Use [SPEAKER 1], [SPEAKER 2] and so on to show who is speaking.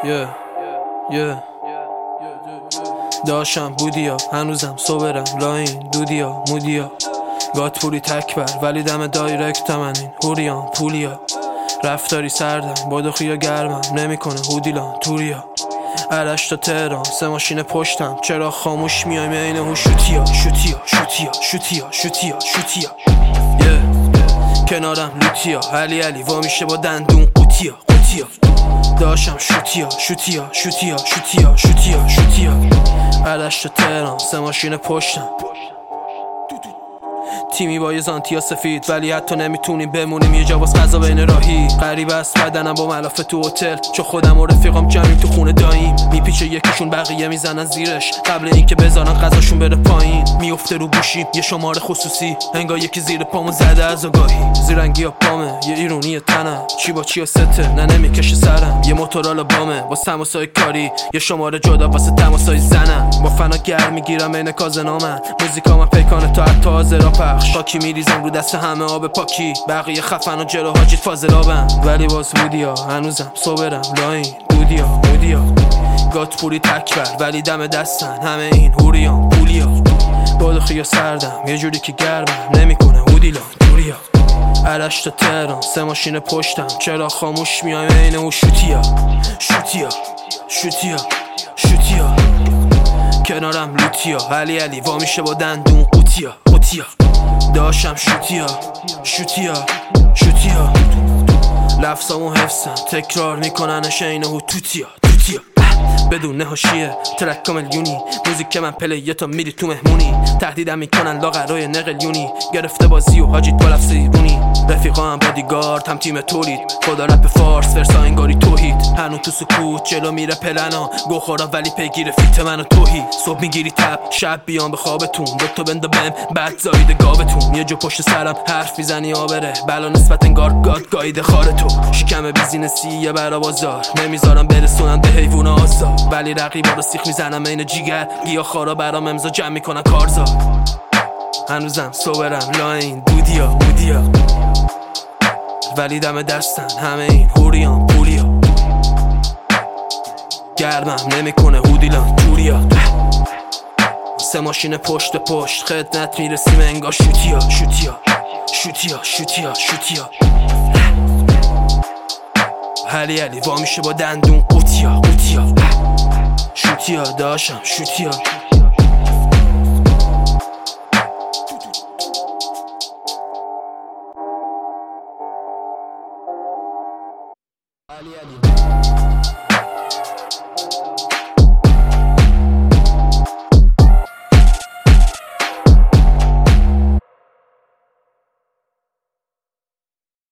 [SPEAKER 1] داشتم بودیا هنوزم صبرم لاین دودیا مودیا گاتپوری تکبر ولی دم دایرکت من این هوریان پولیا رفتاری سردم بادخیا گرمم نمیکنه هودیلان توریا عرش تا تهران 3 ماشین پشتم چرا خاموش میایم عین هوشوتیا شوتیا کنارم لوتیا علی وا میشه با دندون قوتیا داشتم شوتیا عرش تا تهران 3 ماشین پشتم تیمی با یه زانتیا سفید ولی حتی نمیتونیم بمونیم یه جا باز غذا بین راهی غریبه است بدنم با ملافه تو هتل چون خودم و رفیقام جمعیم تو خونه داییم میپیچه یکیشون بقیه میزنن زیرش قبل اینکه بذارن غذاشون بره پایین میفته رو گوشیم یه شماره خصوصی انگار یکی زیر پامو زده از آگاهی زیرنگی ها پامه یه ایرونی تنم چی با چی سته نه نمیکشه سرم یه موتورال بامه با تماسای کاری یه شماره جدا واسه تماسای زنم با فنا گرم میگیرم عین کازنامن موزیکام پیکانه تا حتی حاضرا پخش خاکی میریزم رو دست همه آب پاکی بقیه خفن و جلو حاجیت فاضلابم ولی باز بودیا هنوزم صبرم لاین دودیا گاتپوری تکبر ولی دم دستن همه این هوریان پولیا بادخیا سردم یه جوری که گرمم نمیکنه هودیلان توریا عرش تا تهران 3 ماشین پشتم چرا خاموش میایم عین هوشوتیا شوتیا کنارم لوتیا علی وا میشه با دندون قوتیا داشتم شوتیا لفظامو حفظم تکرار میکننش عین هوتوتیا بدون حاشیه ترک میلیونی موزیک من پلیه تا میری تو مهمونی تهدیدم میکنن لاغرای نقلیونی گرفته بازی و حاجیت با لفظ ایرونی رفیقا هم بادیگارد هم تیم تولید خدا رپ فارس ورسا انگاری توحید هنو تو سکوت جلو میره پلنا گوخورا ولی پیگیر فیت منو توهی صبح میگیری تب شب بیان به خوابتون دوتا بنده بهم بعد زایده گاوتون یه جو پشت سرم حرف میزنی آبره بلا نسبت انگار گاد گایده خارتو شکم بیزینسی یه برا بازار نمیذارم برسونم به حیوون آزار ولی رقیبا رو سیخ میزنم این جیگر گیا خارا برام امضا جمع میکنن کارزار هنوزم صبرم لاین دودیا ولی دم دستن همه این هوریان پولیا گرمم نمیکنه هودیلان توریا 3 ماشین پشت خدمت میرسیم انگار شوتیا علی وا میشه با دندون قوتیا شوتیا داشتم شوتیا علی